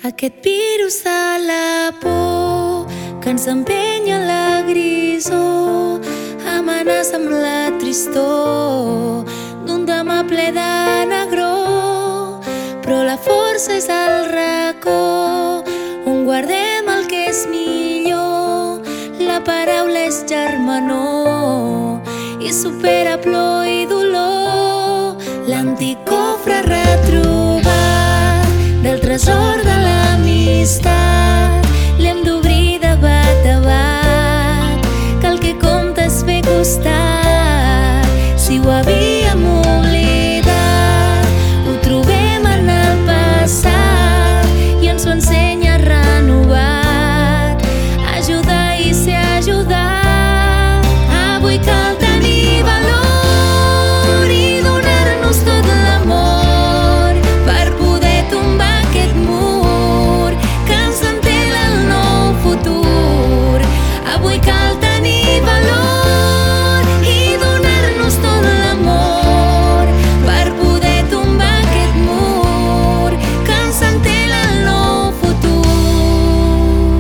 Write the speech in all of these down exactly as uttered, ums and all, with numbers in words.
Aquest virus de la por que ens empenya a la grisor amenaça amb la tristor d'un demà ple de negror, però la força és al racó on guardem el que és millor. La paraula és germanor i supera plor i dolor. L'antic cofre retrobat del tresor de l'amistat l'hem d'obrir de bat a bat, que el que compta és fer costat. Si ho havíem oblidat, ho trobem en el passat i ens ho ensenya renovat. Ajudar i ser ajudat. Avui cal tenir valor i donar-nos tot l'amor per poder tombar aquest mur que ens entela el nou futur. Avui cal tenir valor i donar-nos tot l'amor per poder tombar aquest mur que ens entela el nou futur.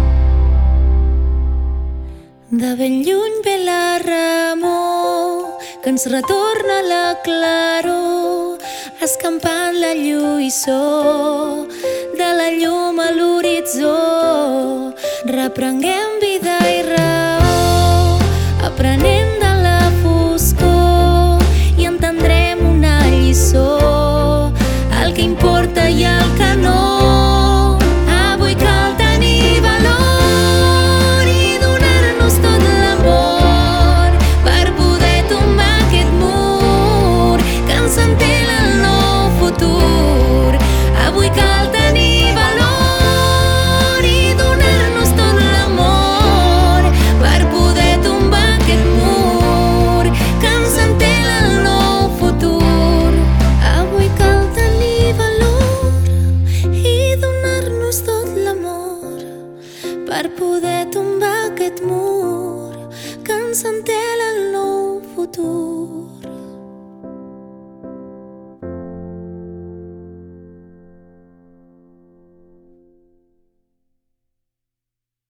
De ben lluny ve la remor que ens retorna la claror, escampant la lluïssor de la llum a l'horitzó. Reprenguem vida i raó, aprenent de la foscor, i entendrem una lliçó, el que importa i el que no. Avui cal tenir valor i donar-nos tot l'amor per poder tombar aquest mur que ens entela el nou futur. Avui cal tenir valor i donar-nos tot l'amor per poder tombar aquest mur que ens entela el nou futur. Avui cal tenir valor i donar-nos tot l'amor per poder tombar aquest mur que ens entela el nou futur.